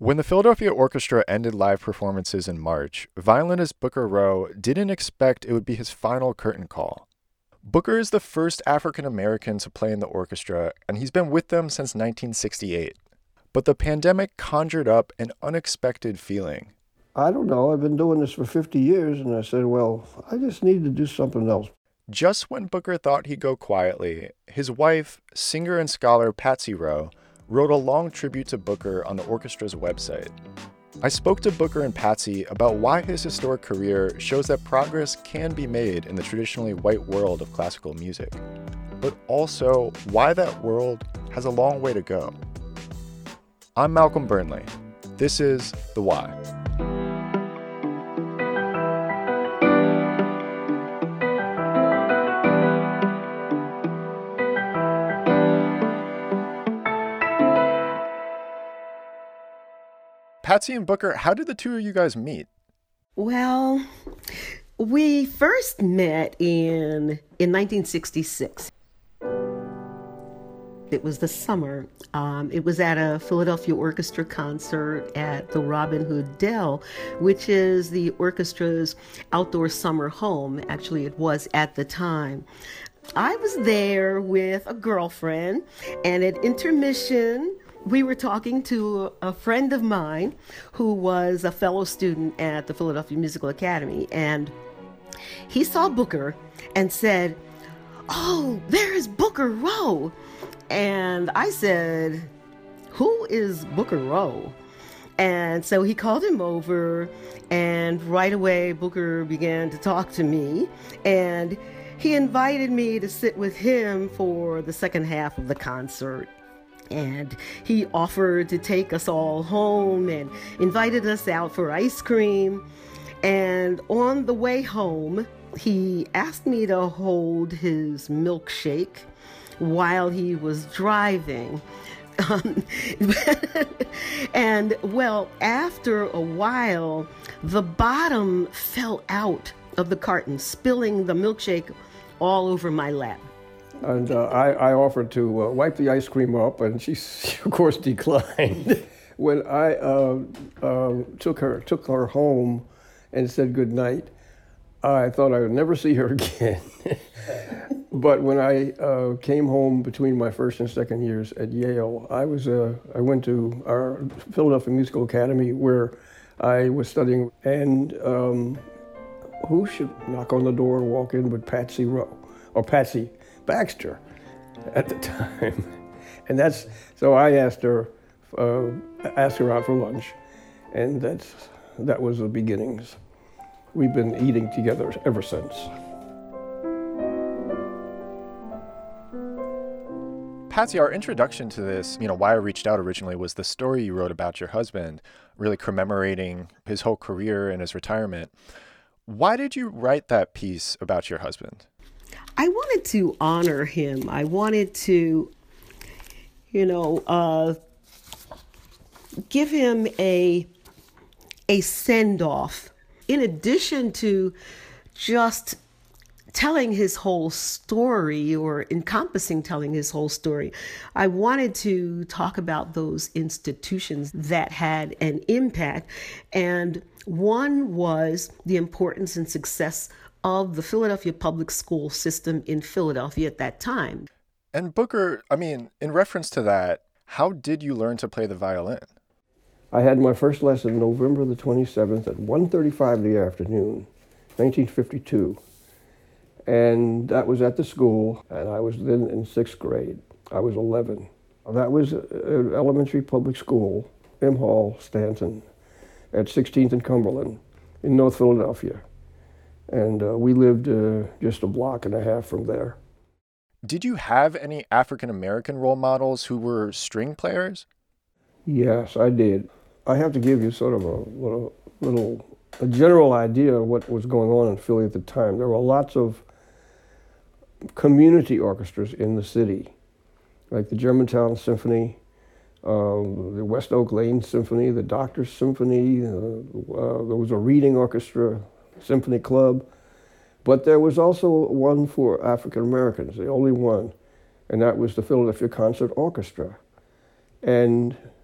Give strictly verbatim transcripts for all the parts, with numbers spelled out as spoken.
When the Philadelphia Orchestra ended live performances in March, violinist Booker Rowe didn't expect it would be his final curtain call. Booker is the first African American to play in the orchestra, and he's been with them since nineteen sixty-eight. But the pandemic conjured up an unexpected feeling. I don't know. I've been doing this for fifty years, and I said, well, I just need to do something else. Just when Booker thought he'd go quietly, his wife, singer and scholar Patsy Rowe, wrote a long tribute to Booker on the orchestra's website. I spoke to Booker and Patsy about why his historic career shows that progress can be made in the traditionally white world of classical music, but also why that world has a long way to go. I'm Malcolm Burnley. This is The Why. Patsy and Booker, how did the two of you guys meet? Well, we first met in in nineteen sixty-six. It was the summer. Um, it was at a Philadelphia Orchestra concert at the Robin Hood Dell, which is the orchestra's outdoor summer home. Actually, it was at the time. I was there with a girlfriend, and at intermission, we were talking to a friend of mine who was a fellow student at the Philadelphia Musical Academy, and he saw Booker and said, "Oh, there's Booker Rowe." And I said, "Who is Booker Rowe?" And so he called him over, and right away Booker began to talk to me, and he invited me to sit with him for the second half of the concert. And he offered to take us all home and invited us out for ice cream. And on the way home, he asked me to hold his milkshake while he was driving. Um, and well, after a while, the bottom fell out of the carton, spilling the milkshake all over my lap. And uh, I, I offered to uh, wipe the ice cream up, and she, she of course, declined. When I uh, uh, took her took her home and said goodnight, I thought I would never see her again. But when I uh, came home between my first and second years at Yale, I was uh, I went to our Philadelphia Musical Academy where I was studying, and um, who should knock on the door and walk in but Patsy Rowe, or Patsy Baxter at the time. And that's, so I asked her, uh, asked her out for lunch, and that's, that was the beginnings. We've been eating together ever since. Patsy, our introduction to this, you know, why I reached out originally was the story you wrote about your husband, really commemorating his whole career and his retirement. Why did you write that piece about your husband? I wanted to honor him. I wanted to, you know, uh, give him a a send-off. In addition to just telling his whole story or encompassing telling his whole story, I wanted to talk about those institutions that had an impact. And one was the importance and success of the Philadelphia public school system in Philadelphia at that time. And Booker, I mean, in reference to that, how did you learn to play the violin? I had my first lesson November the twenty-seventh at one thirty-five in the afternoon, nineteen fifty-two. And that was at the school, and I was then in sixth grade. I was eleven. That was an elementary public school, M. Hall, Stanton, at sixteenth and Cumberland in North Philadelphia. And uh, we lived uh, just a block and a half from there. Did you have any African-American role models who were string players? Yes, I did. I have to give you sort of a little, little a general idea of what was going on in Philly at the time. There were lots of community orchestras in the city, like the Germantown Symphony, um, the West Oak Lane Symphony, the Doctors Symphony, uh, uh, there was a reading orchestra, Symphony Club, but there was also one for African Americans, the only one, and that was the Philadelphia Concert Orchestra. And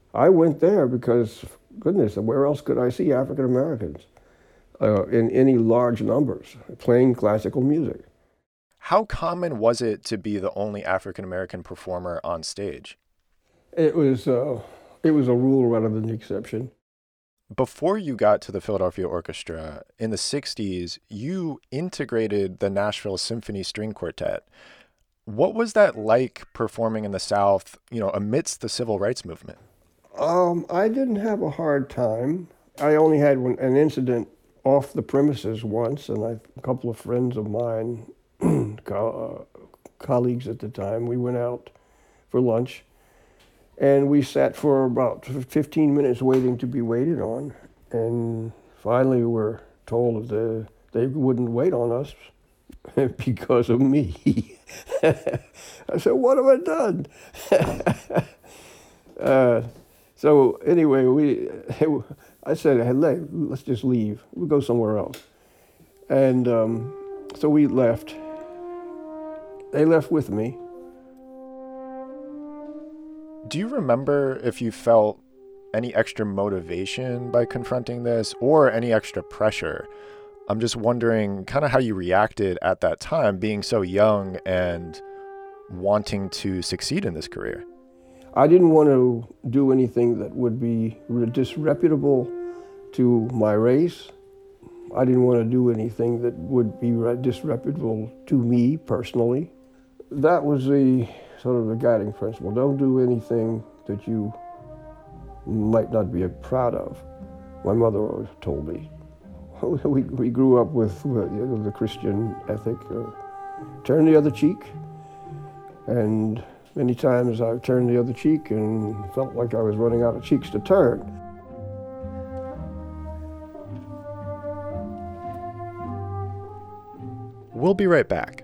I went there because, goodness, where else could I see African Americans uh, in any large numbers playing classical music? How common was it to be the only African American performer on stage? It was uh, it was a rule rather than the exception. Before you got to the Philadelphia Orchestra, in the sixties, you integrated the Nashville Symphony String Quartet. What was that like performing in the South, you know, amidst the civil rights movement? Um, I didn't have a hard time. I only had one, an incident off the premises once, and I, a couple of friends of mine, co- uh, colleagues at the time, we went out for lunch, and we sat for about fifteen minutes waiting to be waited on, and finally we were told that they wouldn't wait on us because of me. I said, what have I done? uh, so anyway, we, I said, hey, let's just leave. We'll go somewhere else. And um, so we left. They left with me. Do you remember if you felt any extra motivation by confronting this or any extra pressure? I'm just wondering kind of how you reacted at that time, being so young and wanting to succeed in this career. I didn't want to do anything that would be disreputable to my race. I didn't want to do anything that would be disreputable to me personally. That was the sort of the guiding principle. Don't do anything that you might not be proud of. My mother always told me. We, we grew up with uh, you know, the Christian ethic, uh, turn the other cheek. And many times I turned the other cheek and felt like I was running out of cheeks to turn. We'll be right back.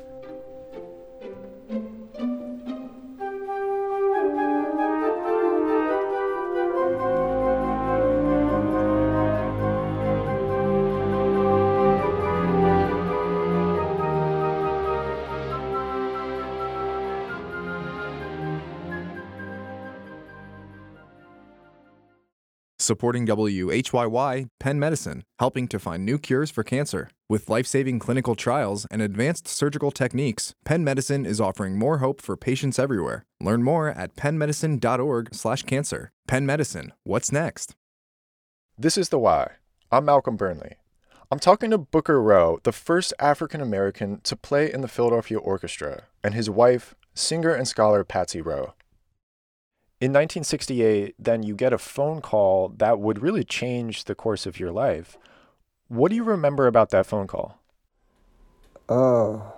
Supporting W H Y Y, Penn Medicine, helping to find new cures for cancer. With life-saving clinical trials and advanced surgical techniques, Penn Medicine is offering more hope for patients everywhere. Learn more at pennmedicine.org slash cancer. Penn Medicine, what's next? This is The Why. I'm Malcolm Burnley. I'm talking to Booker Rowe, the first African American to play in the Philadelphia Orchestra, and his wife, singer and scholar Patsy Rowe. In nineteen sixty-eight, then you get a phone call that would really change the course of your life. What do you remember about that phone call? Oh,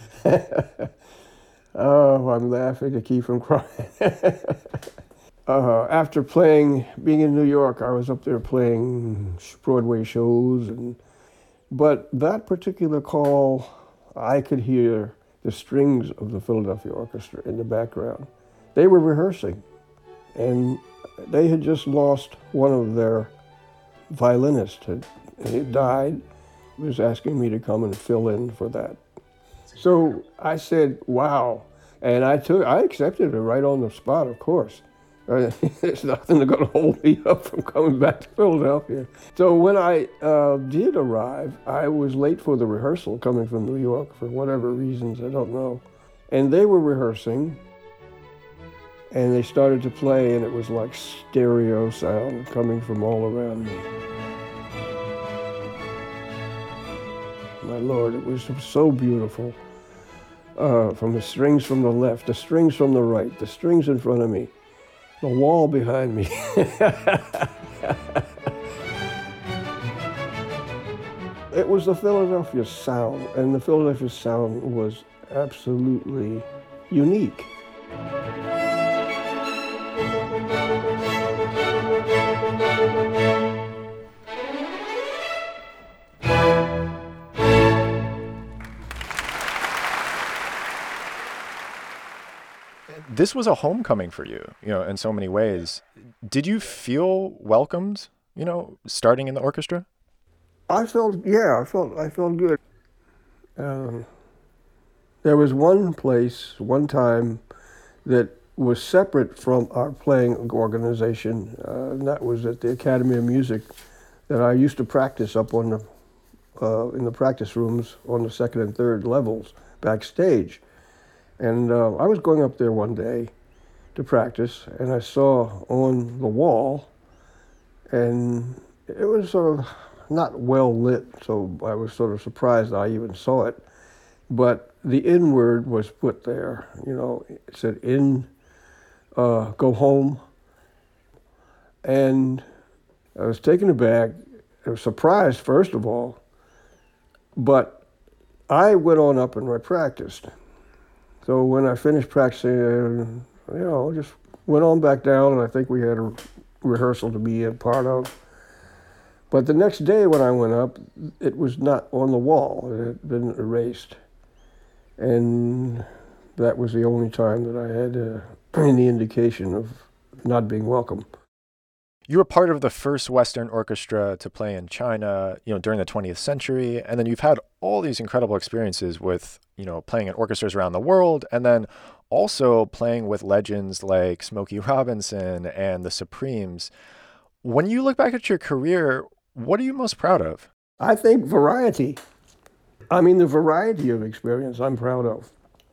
oh, I'm laughing to keep from crying. uh, after playing, being in New York, I was up there playing Broadway shows, and but that particular call, I could hear the strings of the Philadelphia Orchestra in the background. They were rehearsing. And they had just lost one of their violinists. Had, he died. He was asking me to come and fill in for that. So I said, wow. And I took, I accepted it right on the spot, of course. Uh, there's nothing going to hold me up from coming back to Philadelphia. So when I uh, did arrive, I was late for the rehearsal coming from New York for whatever reasons, I don't know. And they were rehearsing. And they started to play, and it was like stereo sound coming from all around me. My Lord, it was so beautiful. Uh, from the strings from the left, the strings from the right, the strings in front of me, the wall behind me. It was the Philadelphia sound, and the Philadelphia sound was absolutely unique. This was a homecoming for you, you know, in so many ways. Did you feel welcomed, you know, starting in the orchestra? I felt, yeah, I felt, I felt good. Um, there was one place, one time, that was separate from our playing organization. Uh, and that was at the Academy of Music that I used to practice up on the uh, in the practice rooms on the second and third levels backstage. And uh, I was going up there one day to practice, and I saw on the wall, and it was sort of not well lit, so I was sort of surprised I even saw it. But the in word was put there. You know, it said in, uh, go home. And I was taken aback. I was surprised, first of all, but I went on up and I practiced. So when I finished practicing, uh, you know, just went on back down, and I think we had a rehearsal to be a part of. But the next day when I went up, it was not on the wall. It had been erased. And that was the only time that I had uh, any indication of not being welcome. You were part of the first Western orchestra to play in China, you know, during the twentieth century, and then you've had all these incredible experiences with, you know, playing in orchestras around the world, and then also playing with legends like Smokey Robinson and the Supremes. When you look back at your career, what are you most proud of? I think variety. I mean, the variety of experience I'm proud of.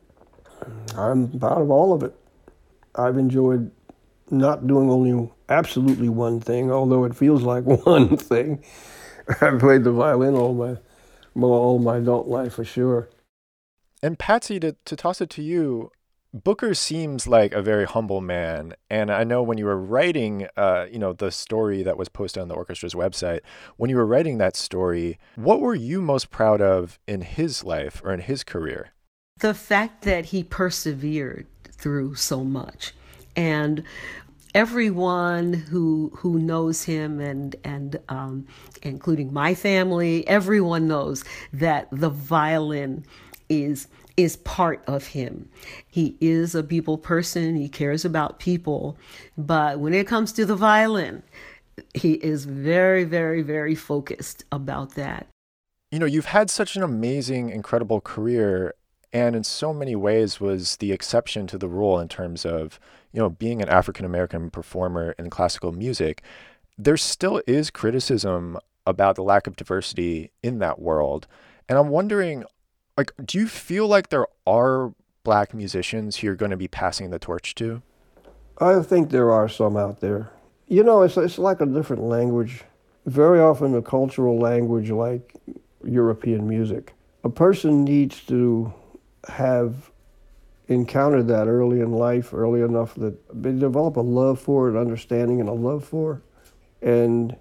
I'm proud of all of it. I've enjoyed not doing only absolutely one thing, although it feels like one thing. I've played the violin all my, all my adult life, for sure. And Patsy, to, to toss it to you, Booker seems like a very humble man. And I know when you were writing, uh, you know, the story that was posted on the orchestra's website, when you were writing that story, what were you most proud of in his life or in his career? The fact that he persevered through so much. And everyone who who knows him, and and um, including my family, everyone knows that the violin is is part of him. He is a people person. He cares about people. But when it comes to the violin, he is very, very, very focused about that. You know, you've had such an amazing, incredible career, and in so many ways was the exception to the rule in terms of, you know, being an African-American performer in classical music. There still is criticism about the lack of diversity in that world. And I'm wondering, like, do you feel like there are Black musicians who you're going to be passing the torch to? I think there are some out there. You know, it's it's like a different language. Very often a cultural language like European music. A person needs to have encountered that early in life, early enough that they develop a love for it, understanding and a love for it. And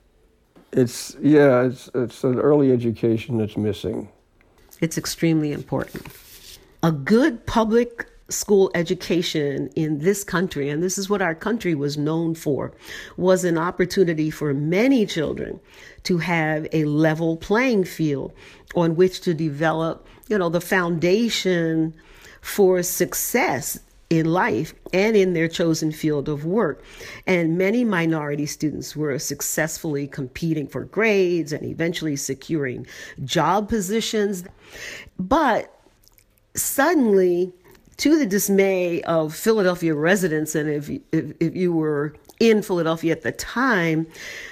it's, yeah, it's it's an early education that's missing. It's extremely important. A good public school education in this country, and this is what our country was known for, was an opportunity for many children to have a level playing field on which to develop, you know, the foundation for success in life and in their chosen field of work. And many minority students were successfully competing for grades and eventually securing job positions. But suddenly, to the dismay of Philadelphia residents, and if, if, if you were in Philadelphia at the time,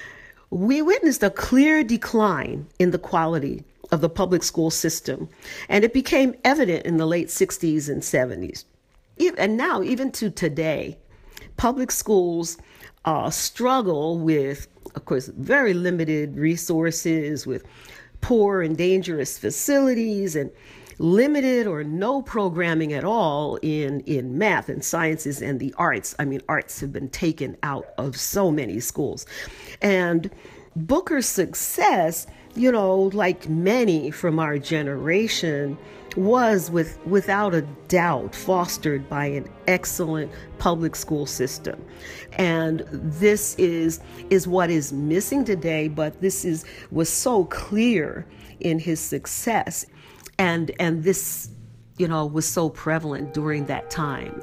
we witnessed a clear decline in the quality of the public school system. And it became evident in the late sixties and seventies. And now, even to today, public schools uh, struggle with, of course, very limited resources, with poor and dangerous facilities, and limited or no programming at all in, in math and sciences and the arts. I mean, arts have been taken out of so many schools. And Booker's success, you know, like many from our generation, was with without a doubt fostered by an excellent public school system. And this is is what is missing today, but this is was so clear in his success. And and this, you know, was so prevalent during that time.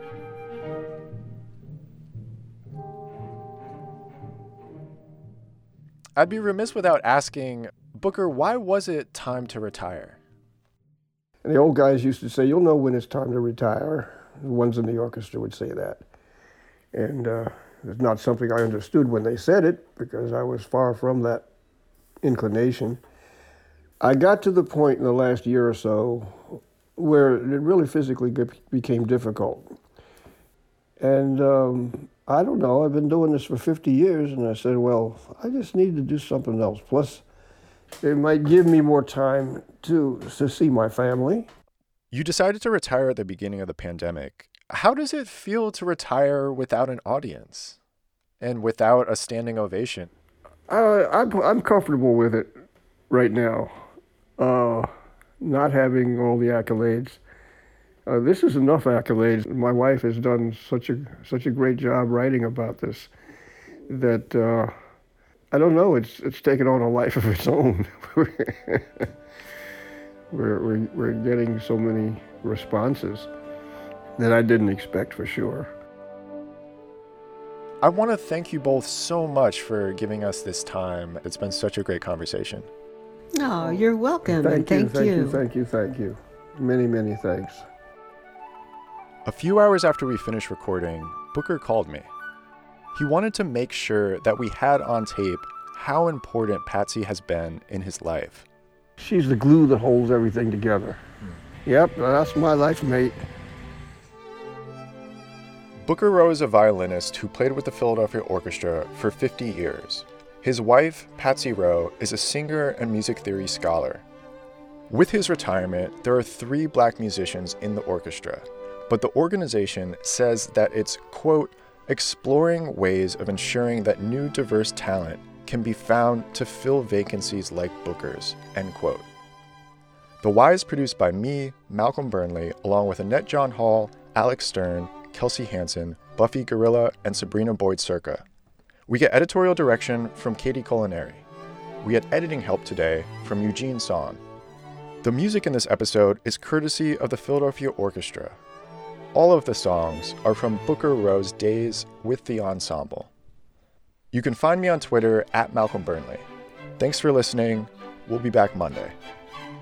I'd be remiss without asking, Booker, why was it time to retire? And the old guys used to say, you'll know when it's time to retire. The ones in the orchestra would say that. And uh, it's not something I understood when they said it, because I was far from that inclination. I got to the point in the last year or so where it really physically became difficult. And um, I don't know, I've been doing this for fifty years, and I said, well, I just need to do something else. Plus, it might give me more time to, to see my family. You decided to retire at the beginning of the pandemic. How does it feel to retire without an audience and without a standing ovation? Uh, I'm, I'm comfortable with it right now, uh, not having all the accolades. Uh, this is enough accolades. My wife has done such a such a great job writing about this that uh, I don't know. It's it's taken on a life of its own. we're, we're we're getting so many responses that I didn't expect, for sure. I want to thank you both so much for giving us this time. It's been such a great conversation. Oh, you're welcome. Thank and thank you, thank you. you, thank you, thank you. Many, many thanks. A few hours after we finished recording, Booker called me. He wanted to make sure that we had on tape how important Patsy has been in his life. She's the glue that holds everything together. Hmm. Yep, that's my life mate. Booker Rowe is a violinist who played with the Philadelphia Orchestra for fifty years. His wife, Patsy Rowe, is a singer and music theory scholar. With his retirement, there are three black musicians in the orchestra, but the organization says that it's, quote, exploring ways of ensuring that new diverse talent can be found to fill vacancies like Booker's, end quote. The Y is produced by me, Malcolm Burnley, along with Annette John Hall, Alex Stern, Kelsey Hansen, Buffy Gorilla, and Sabrina Boyd-Circa. We get editorial direction from Katie Culinary. We had editing help today from Eugene Song. The music in this episode is courtesy of the Philadelphia Orchestra. All of the songs are from Booker Rowe's days with the ensemble. You can find me on Twitter at Malcolm Burnley. Thanks for listening. We'll be back Monday.